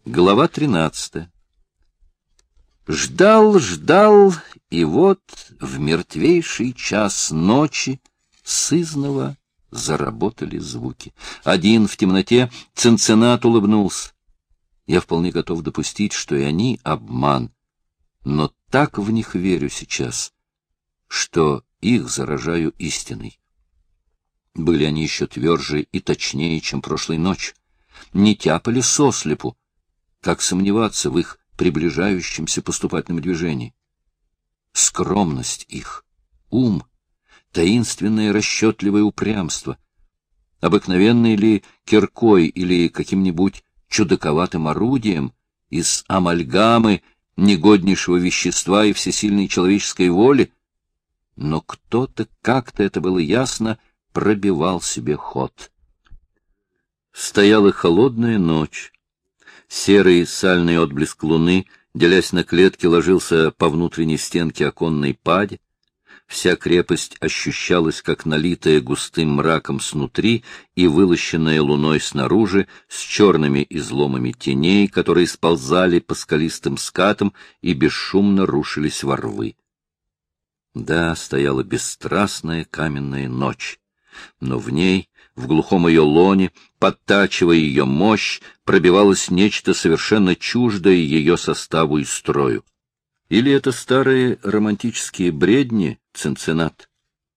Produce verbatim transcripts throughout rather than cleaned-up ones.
Глава тринадцатая. Ждал, ждал, и вот в мертвейший час ночи сызнова заработали звуки. Один в темноте Цинциннат улыбнулся. Я вполне готов допустить, что и они обман, но так в них верю сейчас, что их заражаю истиной. Были они еще тверже и точнее, чем прошлой ночью. Не тяпали сослепу. Как сомневаться в их приближающемся поступательном движении? Скромность их, ум, таинственное расчетливое упрямство, обыкновенной ли киркой или каким-нибудь чудаковатым орудием из амальгамы негоднейшего вещества и всесильной человеческой воли, но кто-то, как-то это было ясно, пробивал себе ход. Стояла холодная ночь. Серый сальный отблеск луны, делясь на клетки, ложился по внутренней стенке оконной пади. Вся крепость ощущалась, как налитая густым мраком снутри и вылощенная луной снаружи, с черными изломами теней, которые сползали по скалистым скатам и бесшумно рушились во рвы. Да, стояла бесстрастная каменная ночь, но в ней, в глухом ее лоне, подтачивая ее мощь, пробивалось нечто совершенно чуждое ее составу и строю. Или это старые романтические бредни, Цинциннат?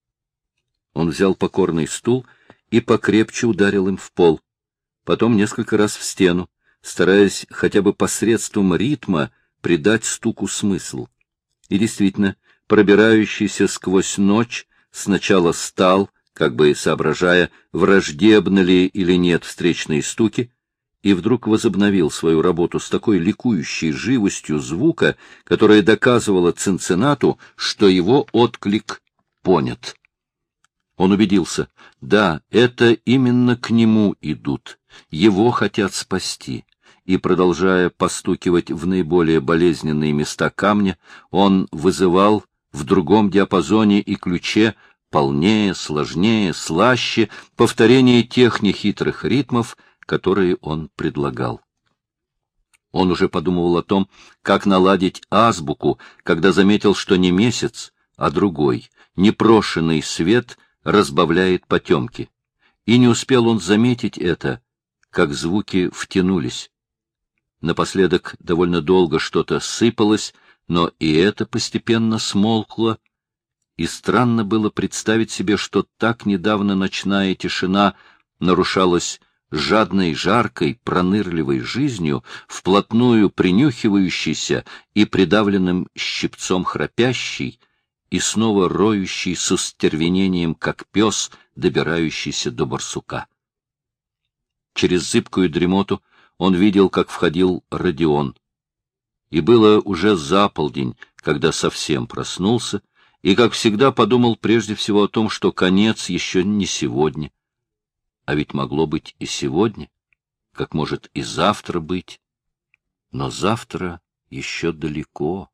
Он взял покорный стул и покрепче ударил им в пол, потом несколько раз в стену, стараясь хотя бы посредством ритма придать стуку смысл. И действительно, пробирающийся сквозь ночь, сначала стал, как бы соображая, враждебны ли или нет встречные стуки, и вдруг возобновил свою работу с такой ликующей живостью звука, которая доказывала Цинциннату, что его отклик понят. Он убедился, да, это именно к нему идут, его хотят спасти, и, продолжая постукивать в наиболее болезненные места камня, он вызывал в другом диапазоне и ключе полнее, сложнее, слаще повторение тех нехитрых ритмов, которые он предлагал. Он уже подумывал о том, как наладить азбуку, когда заметил, что не месяц, а другой, непрошенный свет разбавляет потемки. И не успел он заметить это, как звуки втянулись. Напоследок довольно долго что-то сыпалось, но и это постепенно смолкло, и странно было представить себе, что так недавно ночная тишина нарушалась жадной, жаркой, пронырливой жизнью, вплотную принюхивающейся и придавленным щипцом храпящей, и снова роющей с остервенением, как пес, добирающийся до барсука. Через зыбкую дремоту он видел, как входил Родион. И было уже за полдень, когда совсем проснулся, и, как всегда, подумал прежде всего о том, что конец еще не сегодня. А ведь могло быть и сегодня, как может и завтра быть. Но завтра еще далеко.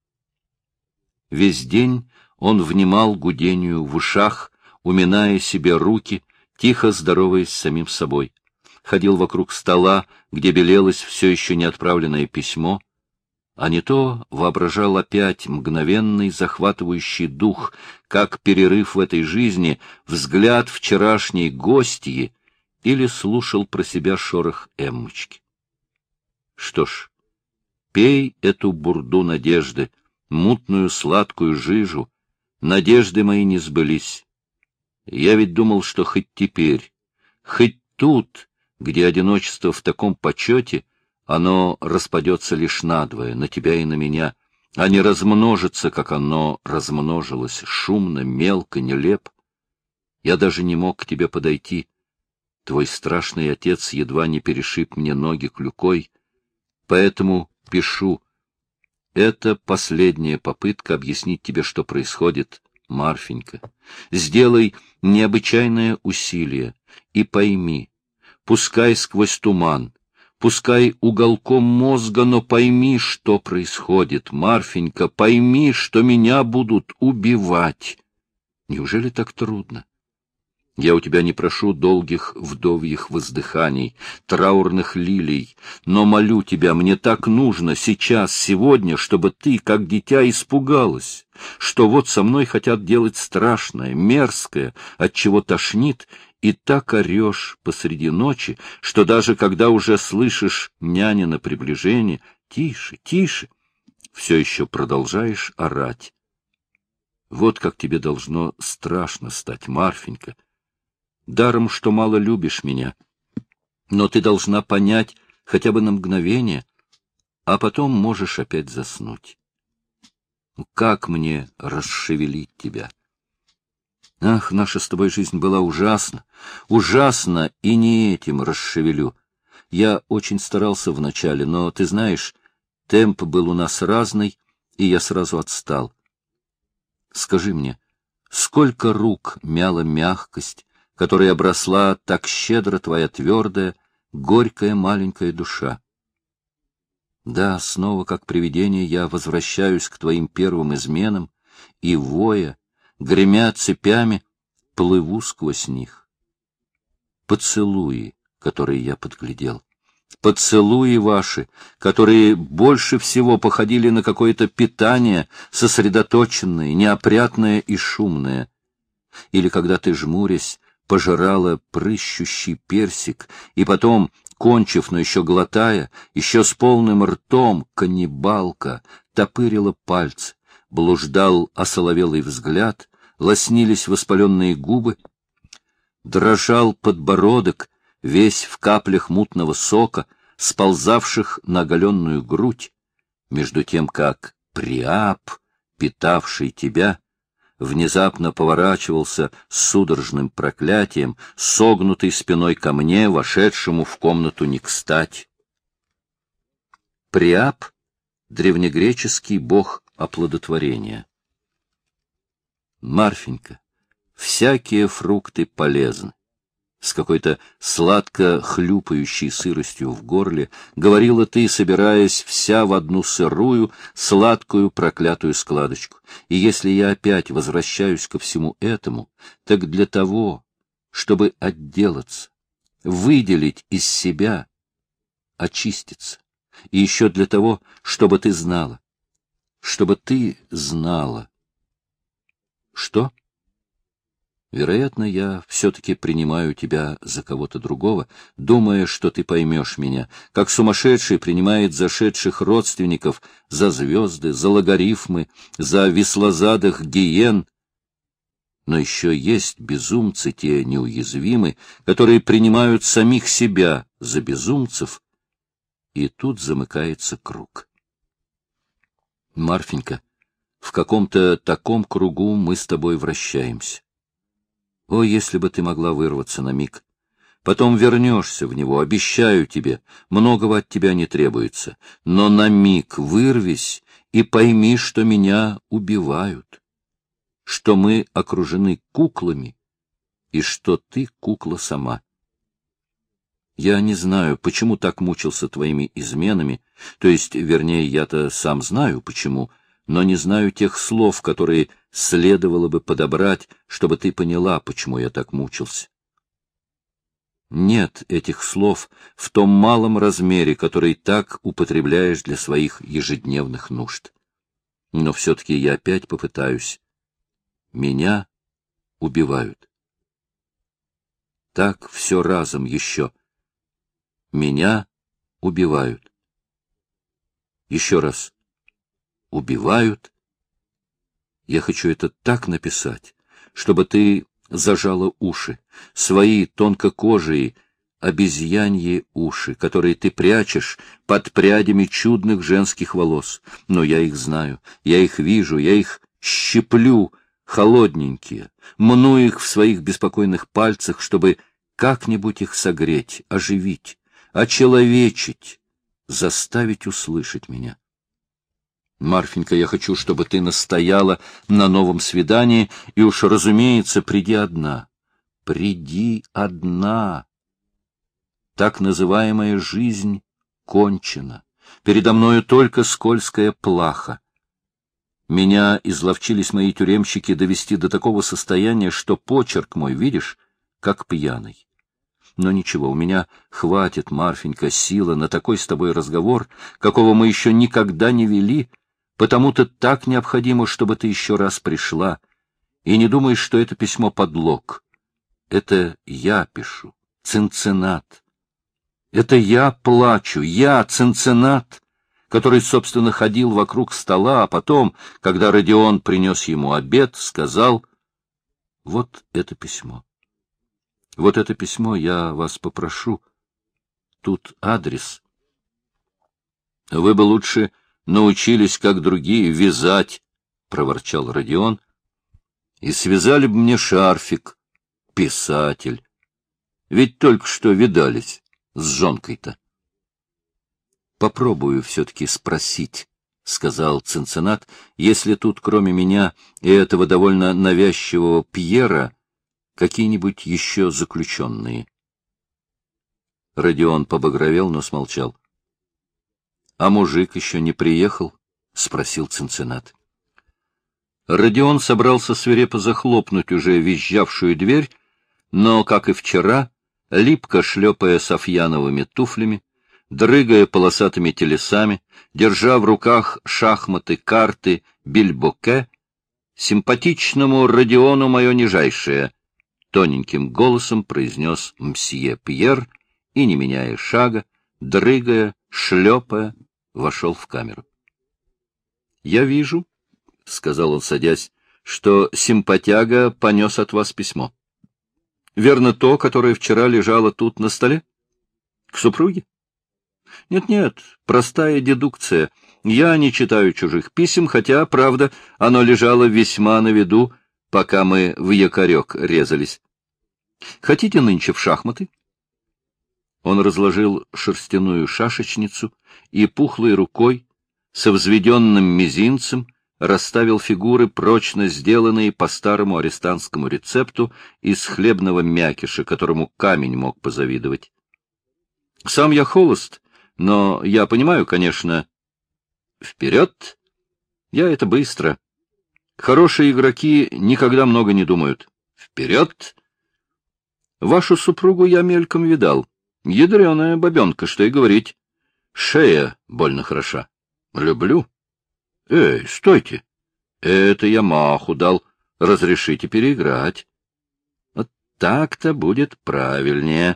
Весь день он внимал гудению в ушах, уминая себе руки, тихо здороваясь с самим собой. Ходил вокруг стола, где белелось все еще неотправленное письмо, а не то воображал опять мгновенный захватывающий дух, как перерыв в этой жизни, взгляд вчерашней гостьи, или слушал про себя шорох Эммочки. Что ж, пей эту бурду надежды, мутную сладкую жижу, надежды мои не сбылись. Я ведь думал, что хоть теперь, хоть тут, где одиночество в таком почете, оно распадется лишь надвое, на тебя и на меня, а не размножится, как оно размножилось, шумно, мелко, нелепо. Я даже не мог к тебе подойти. Твой страшный отец едва не перешиб мне ноги клюкой, поэтому пишу. Это последняя попытка объяснить тебе, что происходит, Марфенька. Сделай необычайное усилие и пойми, пускай сквозь туман, пускай уголком мозга, но пойми, что происходит, Марфенька, пойми, что меня будут убивать. Неужели так трудно? Я у тебя не прошу долгих вдовьих воздыханий, траурных лилий, но молю тебя, мне так нужно сейчас, сегодня, чтобы ты, как дитя, испугалась, что вот со мной хотят делать страшное, мерзкое, от чего тошнит, и так орешь посреди ночи, что даже когда уже слышишь нянина приближение, тише, тише, все еще продолжаешь орать. Вот как тебе должно страшно стать, Марфенька. Даром, что мало любишь меня, но ты должна понять хотя бы на мгновение, а потом можешь опять заснуть. Как мне расшевелить тебя? Ах, наша с тобой жизнь была ужасна, ужасна, и не этим расшевелю. Я очень старался вначале, но, ты знаешь, темп был у нас разный, и я сразу отстал. Скажи мне, сколько рук мяла мягкость, которой обросла так щедро твоя твердая, горькая маленькая душа. Да, снова, как привидение, я возвращаюсь к твоим первым изменам и, воя, гремя цепями, плыву сквозь них. Поцелуи, которые я подглядел, поцелуи ваши, которые больше всего походили на какое-то питание, сосредоточенное, неопрятное и шумное. Или когда ты, жмурясь, пожирала прыщущий персик, и потом, кончив, но еще глотая, еще с полным ртом, каннибалка, топырила пальцы, блуждал осоловелый взгляд, лоснились воспаленные губы, дрожал подбородок, весь в каплях мутного сока, сползавших на оголенную грудь, между тем как Приап, питавший тебя, внезапно поворачивался с судорожным проклятием, согнутой спиной ко мне, вошедшему в комнату не кстати. Приап — древнегреческий бог оплодотворения. Марфенька, всякие фрукты полезны. С какой-то сладко хлюпающей сыростью в горле говорила ты, собираясь вся в одну сырую, сладкую проклятую складочку. И если я опять возвращаюсь ко всему этому, так для того, чтобы отделаться, выделить из себя, очиститься. И еще для того, чтобы ты знала, чтобы ты знала. Что? Вероятно, я все-таки принимаю тебя за кого-то другого, думая, что ты поймешь меня, как сумасшедший принимает зашедших родственников за звезды, за логарифмы, за веслозадых гиен. Но еще есть безумцы, те неуязвимы, которые принимают самих себя за безумцев, и тут замыкается круг. Марфенька, в каком-то таком кругу мы с тобой вращаемся. О, если бы ты могла вырваться на миг! Потом вернешься в него, обещаю тебе, многого от тебя не требуется, но на миг вырвись и пойми, что меня убивают, что мы окружены куклами и что ты кукла сама. Я не знаю, почему так мучился твоими изменами, то есть, вернее, я-то сам знаю, почему, но не знаю тех слов, которые следовало бы подобрать, чтобы ты поняла, почему я так мучился. Нет этих слов в том малом размере, который так употребляешь для своих ежедневных нужд. Но все-таки я опять попытаюсь. Меня убивают. Так все разом еще. Меня убивают. Еще раз. Убивают. Я хочу это так написать, чтобы ты зажала уши, свои тонкокожие, обезьяньи уши, которые ты прячешь под прядями чудных женских волос. Но я их знаю, я их вижу, я их щиплю, холодненькие, мну их в своих беспокойных пальцах, чтобы как-нибудь их согреть, оживить, очеловечить, заставить услышать меня. Марфенька, я хочу, чтобы ты настояла на новом свидании, и уж, разумеется, приди одна. Приди одна. Так называемая жизнь кончена. Передо мною только скользкая плаха. Меня изловчились мои тюремщики довести до такого состояния, что почерк мой, видишь, как пьяный. Но ничего, у меня хватит, Марфенька, сила на такой с тобой разговор, какого мы еще никогда не вели, потому-то так необходимо, чтобы ты еще раз пришла. И не думаешь, что это письмо подлог. Это я пишу, Цинциннат. Это я плачу, я, Цинциннат, который, собственно, ходил вокруг стола, а потом, когда Родион принес ему обед, сказал: вот это письмо. Вот это письмо я вас попрошу. Тут адрес. Вы бы лучше научились, как другие, вязать, — проворчал Родион, — и связали бы мне шарфик. Писатель. Ведь только что видались с жонкой-то. Попробую все-таки спросить, — сказал Цинциннат, — если тут, кроме меня и этого довольно навязчивого Пьера, какие-нибудь еще заключенные. Родион побагровел, но смолчал. — А мужик еще не приехал? — спросил Цинциннат. Родион собрался свирепо захлопнуть уже визжавшую дверь, но, как и вчера, липко шлепая софьяновыми туфлями, дрыгая полосатыми телесами, держа в руках шахматы, карты, бильбоке, симпатичному Родиону мое нижайшее, тоненьким голосом произнес мсье Пьер и, не меняя шага, дрыгая, шлепая, вошел в камеру. — Я вижу, — сказал он, садясь, — что симпатяга понес от вас письмо. Верно то, которое вчера лежало тут на столе? К супруге? Нет-нет, простая дедукция. Я не читаю чужих писем, хотя, правда, оно лежало весьма на виду, пока мы в якорек резались. Хотите нынче в шахматы? Он разложил шерстяную шашечницу и пухлой рукой, со взведенным мизинцем, расставил фигуры, прочно сделанные по старому арестантскому рецепту из хлебного мякиша, которому камень мог позавидовать. Сам я холост, но я понимаю, конечно. Вперед! Я это быстро. Хорошие игроки никогда много не думают. Вперед! Вашу супругу я мельком видал. Ядреная бабенка, что и говорить. Шея больно хороша. Люблю. Эй, стойте! Это я маху дал. Разрешите переиграть. Вот так-то будет правильнее.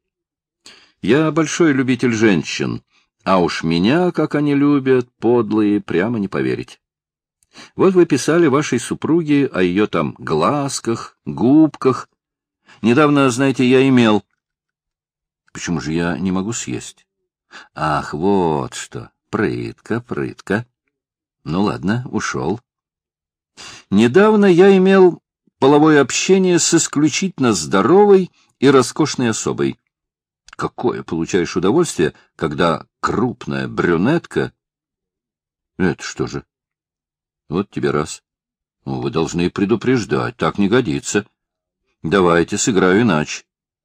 Я большой любитель женщин, а уж меня, как они любят, подлые, прямо не поверить. Вот вы писали вашей супруге о ее там глазках, губках. Недавно, знаете, я имел... Почему же я не могу съесть? Ах, вот что. Прытка, прытка. Ну ладно, ушел. Недавно я имел половое общение с исключительно здоровой и роскошной особой. Какое получаешь удовольствие, когда крупная брюнетка... Это что же? Вот тебе раз. Ну, вы должны предупреждать, так не годится. Давайте сыграю иначе.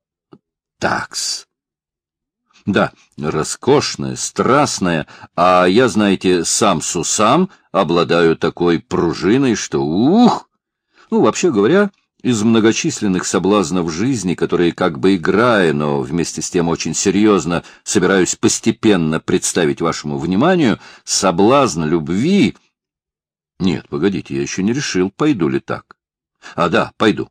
Такс. Да, роскошная, страстная, а я, знаете, сам-сусам обладаю такой пружиной, что ух! Ну, вообще говоря, из многочисленных соблазнов жизни, которые как бы играя, но вместе с тем очень серьезно собираюсь постепенно представить вашему вниманию, соблазн любви... Нет, погодите, я еще не решил, пойду ли так. А, да, пойду.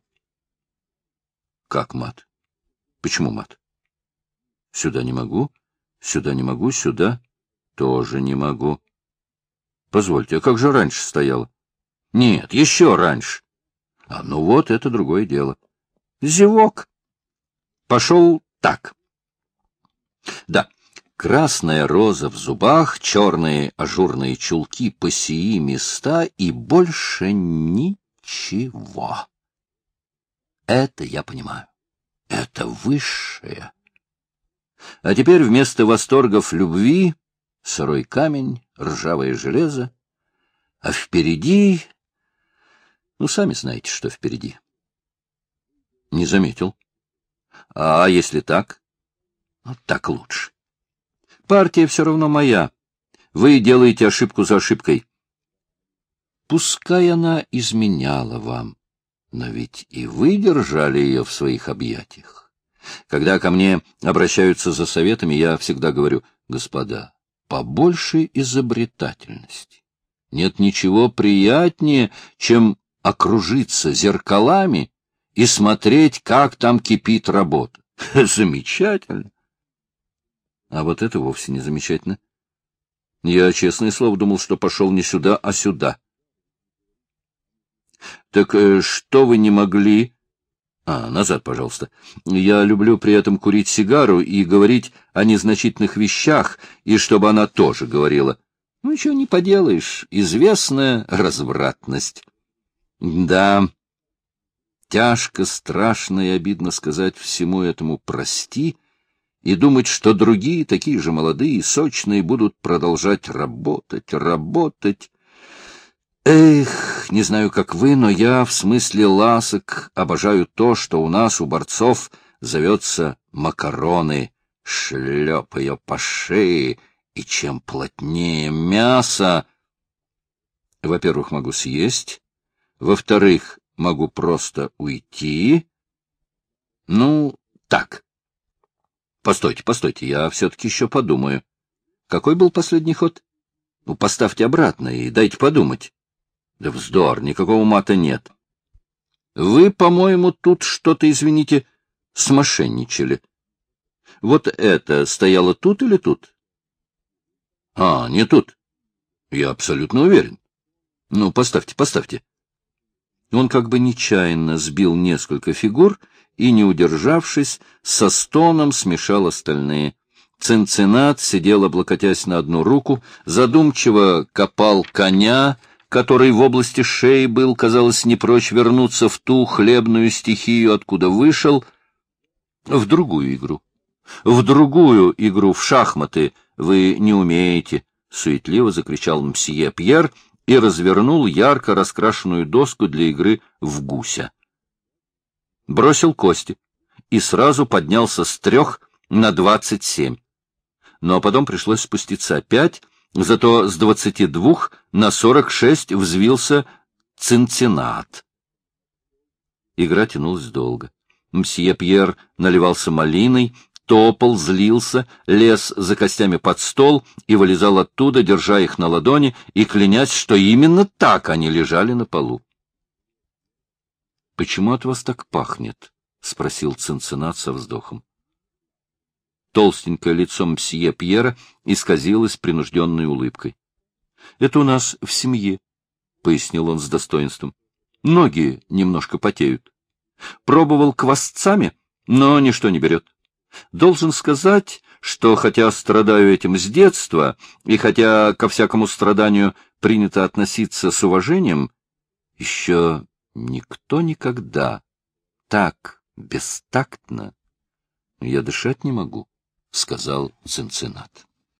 Как мат? Почему мат? Сюда не могу, сюда не могу, сюда тоже не могу. Позвольте, а как же раньше стояло? Нет, еще раньше. А ну вот, это другое дело. Зевок. Пошел так. Да, красная роза в зубах, черные ажурные чулки по сии места и больше ничего. Это я понимаю. Это высшее. А теперь вместо восторгов любви сырой камень, ржавое железо, а впереди... Ну, сами знаете, что впереди. Не заметил. А если так? Вот так лучше. Партия все равно моя. Вы делаете ошибку за ошибкой. Пускай она изменяла вам. Но ведь и вы держали ее в своих объятиях. Когда ко мне обращаются за советами, я всегда говорю: господа, побольше изобретательности. Нет ничего приятнее, чем окружиться зеркалами и смотреть, как там кипит работа. Замечательно. А вот это вовсе не замечательно. Я, честное слово, думал, что пошел не сюда, а сюда. Так что вы не могли... А, назад, пожалуйста. Я люблю при этом курить сигару и говорить о незначительных вещах, и чтобы она тоже говорила. Ну, ничего не поделаешь. Известная развратность. Да, тяжко, страшно и обидно сказать всему этому «прости» и думать, что другие, такие же молодые и сочные, будут продолжать работать, работать. Эх, не знаю, как вы, но я в смысле ласок обожаю то, что у нас, у борцов, зовется макароны, шлепая по шее, и чем плотнее мясо, во-первых, могу съесть, во-вторых, могу просто уйти. Ну, так. Постойте, постойте, я все-таки еще подумаю. Какой был последний ход? Ну, поставьте обратно и дайте подумать. Да вздор, никакого мата нет. Вы, по-моему, тут что-то, извините, смошенничали. Вот это стояло тут или тут? А, не тут. Я абсолютно уверен. Ну, поставьте, поставьте. Он как бы нечаянно сбил несколько фигур и, не удержавшись, со стоном смешал остальные. Цинциннат сидел, облокотясь на одну руку, задумчиво копал коня, который в области шеи был, казалось, не прочь вернуться в ту хлебную стихию, откуда вышел, в другую игру. В другую игру, в шахматы, вы не умеете, — суетливо закричал мсье Пьер и развернул ярко раскрашенную доску для игры в гуся. Бросил кости и сразу поднялся с трех на двадцать семь. Но потом пришлось спуститься опять, зато с двадцати двух на сорок шесть взвился Цинциннат. Игра тянулась долго. Мсье Пьер наливался малиной, топал, злился, лез за костями под стол и вылезал оттуда, держа их на ладони и клянясь, что именно так они лежали на полу. — Почему от вас так пахнет? — спросил Цинциннат со вздохом. Толстенькое лицо мсье Пьера исказилось принужденной улыбкой. — Это у нас в семье, — пояснил он с достоинством. — Ноги немножко потеют. Пробовал квасцами, но ничто не берет. Должен сказать, что хотя страдаю этим с детства, и хотя ко всякому страданию принято относиться с уважением, еще никто никогда так бестактно... Я дышать не могу, — сказал Цинциннат.